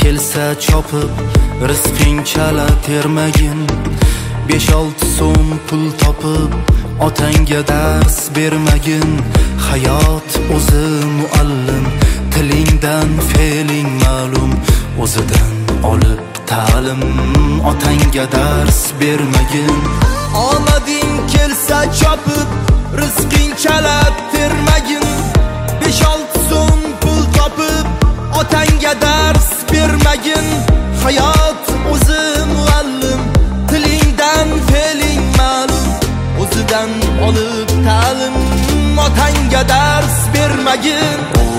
kelsa chopib rizqing chala termagin. 5-6 so'm pul topib otangga dars bermagin. Hayot o'zi muallim, tilingdan fe'ling ma'lum. O'zidan olib ta'lim, otangga dars bermagin. Omading kelsa chopib rizqing chala termagin. 5-6 so'm pul topib otangga dars bermagin. Hayot o'zi muallim, tilingdan fe'ling ma'lum. O'zidan olib ta'lim, otangga dars bermagin.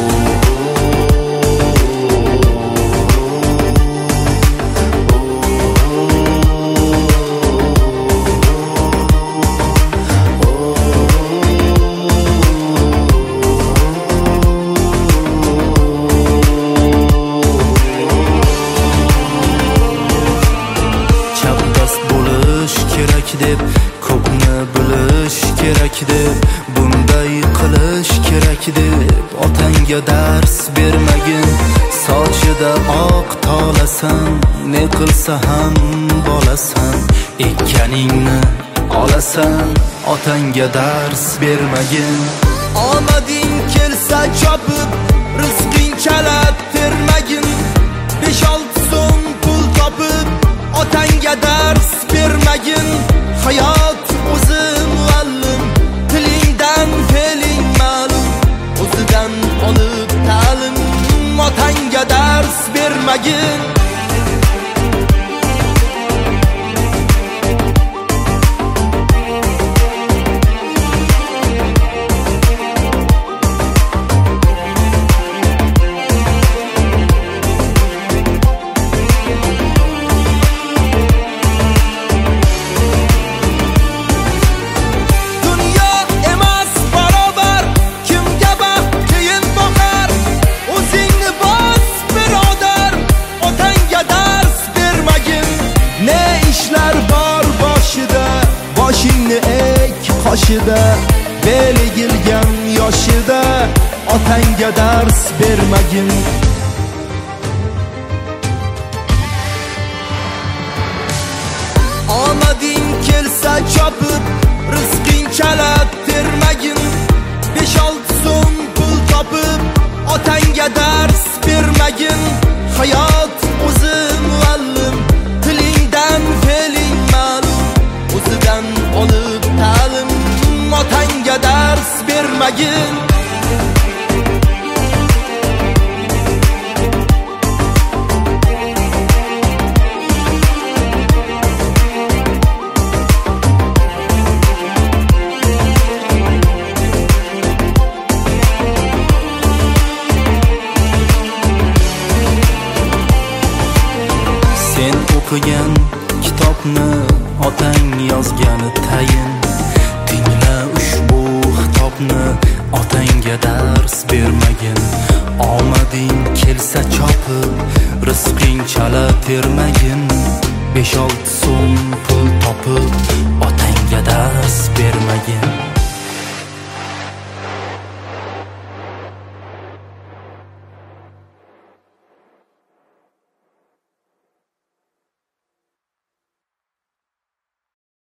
Deb ko'pni bilish kerak deb, bunday qilish kerak deb otangga dars bermagin. Sochida oq tolasan, ne qilsa ham bolasan. Ekkaningni olasan, otangga dars bermagin. Omading kelsa chopib rizqing chala termagin. 5-6 so'm pul topib otangga dars bermagin. Hayot o'zi muallim, tilingdan fe'ling ma'lum. O'zidan olib ta'lim, otangga dars bermagin. Boshingni ek qoshida, beligilgan yoshida otangga dars bermagin. Omading kelsa chopib rizqing chala termagin. 5-6 so'm pul topib otangga dars bermagin. Hayot o'zi muallim, tilingdan fe'ling ma'lum. O'zidan olib ta'lim, otangga dars bermagin. Sen o'qigan kitobni otang yozgani tayin. Tingla ushbu xitobni, otangga dars bermagin. Omading kelsa chopib rizqing chala termagin. 5-6